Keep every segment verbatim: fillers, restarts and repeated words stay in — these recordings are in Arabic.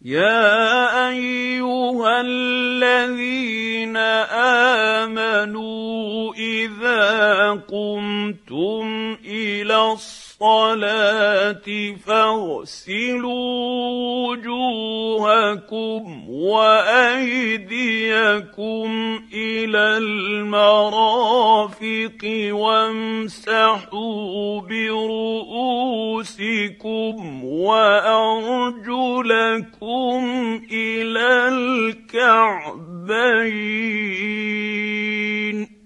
يَا أَيُّهَا الَّذِينَ آمَنُوا إِذَا قُمْتُمْ إِلَى الصَّلَاةِ فَاغْسِلُوا وُجُوهَكُمْ وَأَيْدِيَكُمْ إِلَى الْمَرَافِقِ وَامْسَحُوا بِرُءُوسِكُمْ وَأَرْجُلَكُمْ إِلَى الْكَعْبَيْنِ.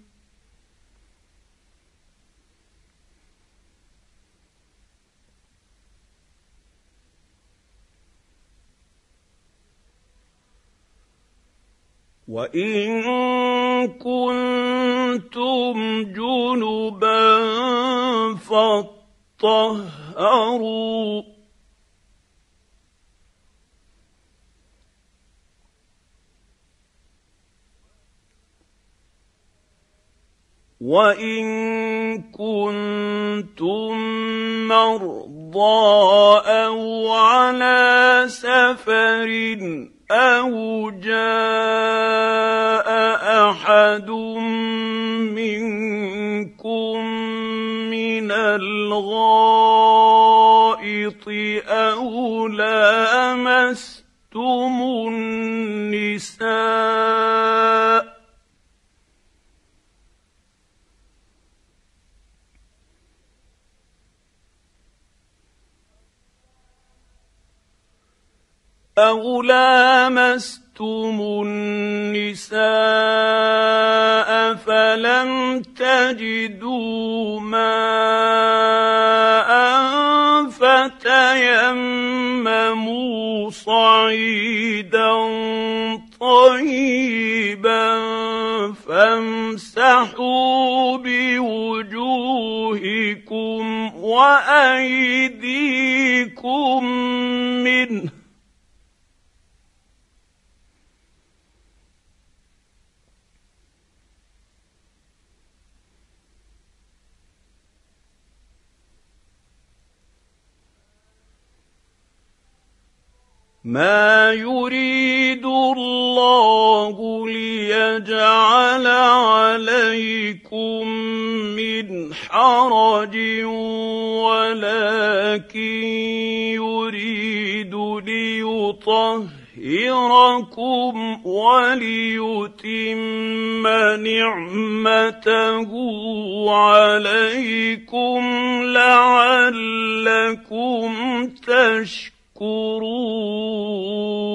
وَإِن كُنتُمْ جُنُبًا فَاطَّهَّرُوا ۚ وَإِن كُنتُم مَّرْضَىٰ أَوْ عَلَىٰ سَفَرٍ أَوْ جَاءَ أَحَدٌ مِّنكُم مِّنَ الْغَائِطِ أَوْ لَامَسْتُمُ النِّسَاءَ أَوْ لَامَسْتُمُ النِّسَاءَ فَلَمْ تَجِدُوا مَاءً فَتَيَمَّمُوا صَعِيدًا طَيِّبًا فَامْسَحُوا بِوُجُوهِكُمْ وَأَيْدِيكُم مِّنْهُ ۚ مَا يُرِيدُ اللَّهُ لِيَجْعَلَ عَلَيْكُم مِّنْ حَرَجٍ وَلَٰكِن يُرِيدُ لِيُطَهِّرَكُمْ وَلِيُتِمَّ نِعْمَتَهُ عَلَيْكُمْ لَعَلَّكُمْ تَشْكُرُونَ.